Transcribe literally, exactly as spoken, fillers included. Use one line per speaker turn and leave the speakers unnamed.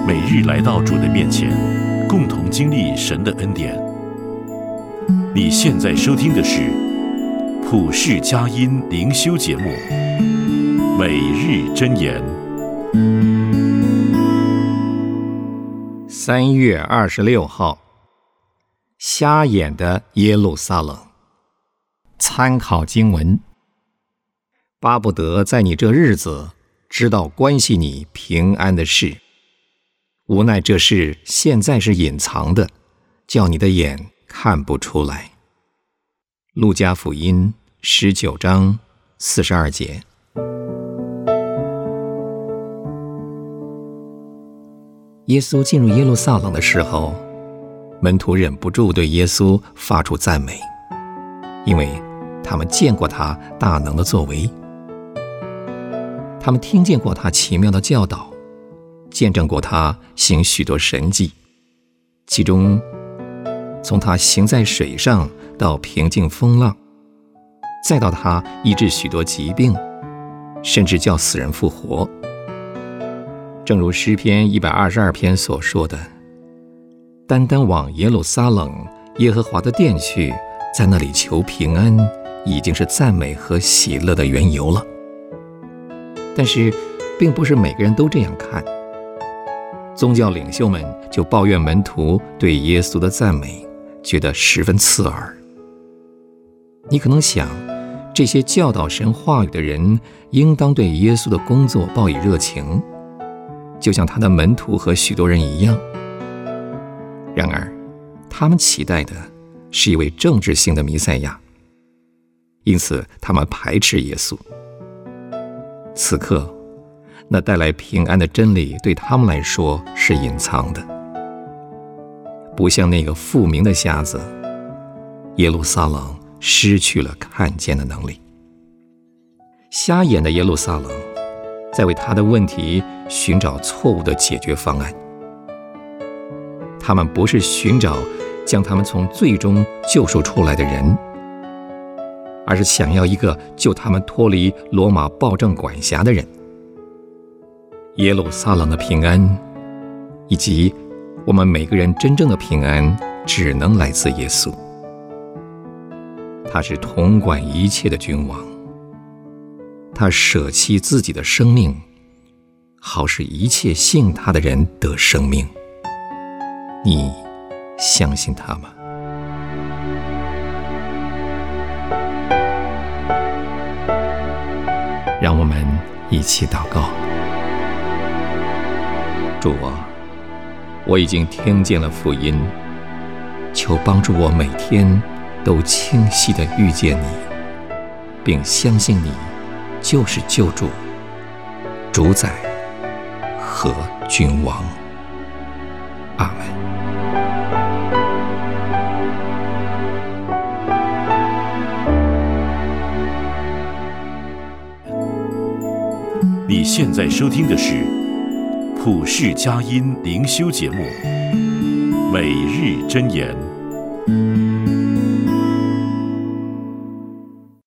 每日来到主的面前，共同经历神的恩典。你现在收听的是普世佳音灵修节目《每日箴言》。
三月二十六号，瞎眼的耶路撒冷。参考经文：巴不得在你这日子知道关系你平安的事，无奈这事现在是隐藏的，叫你的眼看不出来。路加福音十九章四十二节。耶稣进入耶路撒冷的时候，门徒忍不住对耶稣发出赞美，因为他们见过他大能的作为，他们听见过他奇妙的教导，见证过他行许多神迹，其中从他行在水上到平静风浪，再到他医治许多疾病，甚至叫死人复活。正如诗篇一百二十二篇所说的，单单往耶路撒冷耶和华的殿去，在那里求平安，已经是赞美和喜乐的缘由了。但是并不是每个人都这样看，宗教领袖们就抱怨门徒对耶稣的赞美觉得十分刺耳。你可能想，这些教导神话语的人应当对耶稣的工作报以热情，就像他的门徒和许多人一样。然而他们期待的是一位政治性的弥赛亚，因此他们排斥耶稣。此刻那带来平安的真理对他们来说是隐藏的，不像那个复明的瞎子，耶路撒冷失去了看见的能力。瞎眼的耶路撒冷在为他的问题寻找错误的解决方案，他们不是寻找将他们从罪中救赎出来的人，而是想要一个救他们脱离罗马暴政管辖的人。耶路撒冷的平安，以及我们每个人真正的平安，只能来自耶稣。他是统管一切的君王，他舍弃自己的生命，好使一切信他的人得生命。你相信他吗？让我们一起祷告。主啊，我已经听见了福音，求帮助我每天都清晰地遇见你，并相信你就是救主、主宰和君王。阿们。
你现在收听的是普世佳音灵修节目《每日箴言》。